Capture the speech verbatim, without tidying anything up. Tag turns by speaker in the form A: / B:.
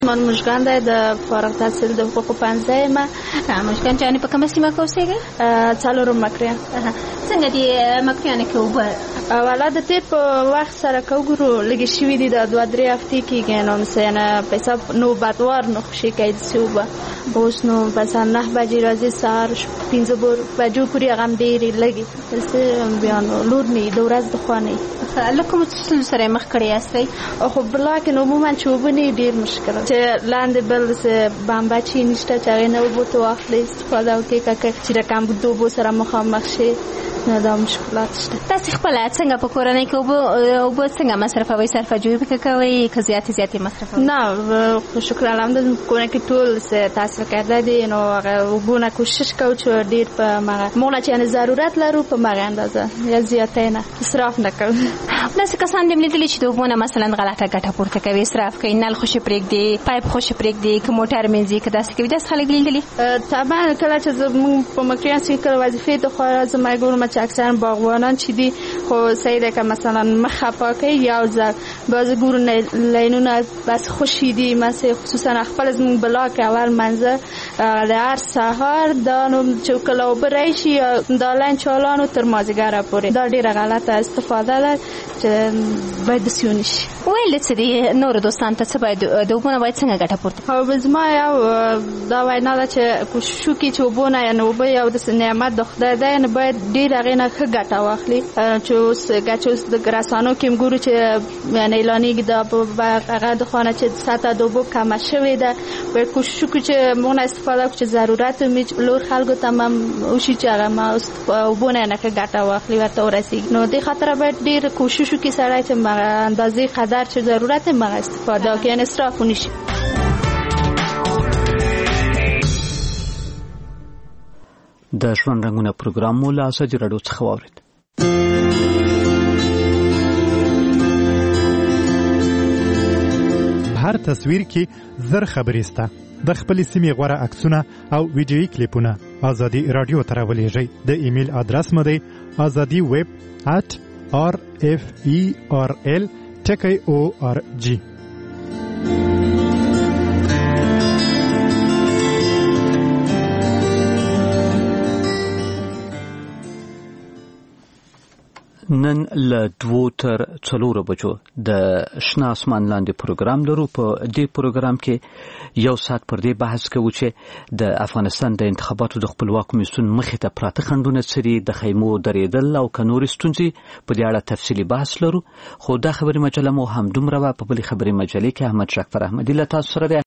A: من مشکان ده د فارغ تحصیل د حقوق پنځه ما
B: مشکان جانی په کومه سیمه کې اوسېږي؟
A: څلورم مکریان.
B: څنګه دي مکریان کې اوبه؟
A: والا د تیر په وخت سره کوګرو لګي شوی دي د دوه درې هفتې کېږي نو مثلا په حساب نوبتوار نه خوشي کوي چې اوبه اوس نو مثلا نه بجې راځي سهار پنځه بجو پورې هغه ډېرې لګي بیا نو لور نه د ورځ د خوا نه
B: له کومو ستونزو سره مخ کړی یاستئ؟
A: خو بلاکن عموما چې اوبه نه ډېر مشکل چې لاندې بل بامبچې نشته چې هغې نه اوبو ته واخلې استفاده وکړي که چې د کمبود اوبو سره مخامخ شي نه دا مشکلات شته.
B: تاسې خپله څنګه په کورنۍ کې اوبه اوبه څنګه مصرفوئ؟ صرفه جوړي پکې کوئ که زیاتې زیاتې مصرفوئ؟
A: نه خو شکر الحمدلله په کورنۍ کې ټول تحصیل کرده دي نو هغه اوبو نه کوشش کوو چې ډېر په مغه مغله چې یعنې ضرورت لرو په مغه اندازه یا زیاتې نه اسراف نه کوو.
B: داسې کسان دې لیدلي چې د اوبو نه مثلا غلطه ګټه پورته کوي، اسراف کوي، نل خوشې پرېږدي، پایپ خوشې پرېږدي، که موټر مینځي، که داسې کوي، داسې خلک لیدلي؟
A: طبعا کله چې زموږ په مکریان سیمې کله وظیفې ته خوا راځم ګورم چې اکثرا باغبانان چې دي خو صحیح ده که مثلا مخه پاکوي یو ځل بعضې ګورو لینونه بس خوشي دي مثلا خصوصا خپل زموږ بلاک اول منظر د هر سهار دا نو چې کله اوبه راشي دا لین چالانو تر مازدیګره پورې دا ډېره غلطه استفاده ده چې باید داسې ونه شي.
B: ویل څه دي نورو دوستانو ته څه باید د اوبو نه باید څنګه ګټه پورته
A: کړي؟ او زما یو دا وینا ده چې کوشش وکړي چې اوبو نه یعنې اوبه یو داسې نعمت د خدای دی یعنې باید ډېر هغې نه ښه ګټه واخلي چې اوس ګچ اوس د رسانو کې هم ګورو چې یعنې اعلانېږي دا هغه د خوا نه چې سطحه د اوبو کمه شوې ده باید کوشش وکړو چې موږ نه استفاده وکړو چې ضرورت مې لور خلکو ته هم وشي چې هغه ما اوبو نه یعنې ښه ګټه واخلي ورته ورسېږي نو دې خاطره باید ډېر کوشش وکړي سړی چې اندازې قدر چې ضرورت یې مغه استفاده وکړي یعنې اسراف ونه شي.
C: د ژوند رنګونه پروګرام مو له ازادي راډیو څخه واورېد.
D: هر تصویر کې زر خبرې سته. د خپل سیمې غوره عکسونه او ویډیويي کلیپونه ازادي راډیو ته راولېږئ. د ایمیل ادرس مو دی azadi web at r f e r l ټکی او ار جی.
C: نن له دوو تر څلورو بجو د شنه اسمان لاندې پروګرام لرو. په دې پروګرام کې یو ساعت پر دې بحث کوو چې د افغانستان د انتخاباتو د خپلواک کمیسیون مخې ته پراته خنډونه څه دي، د خیمو درېدل او که نورې ستونزې په دې اړه تفصیلي بحث لرو. خو دا خبري مجله مو همدومره وه. په بلې خبري مجلې کې احمد شکفر احمدي له تاسو سره دی.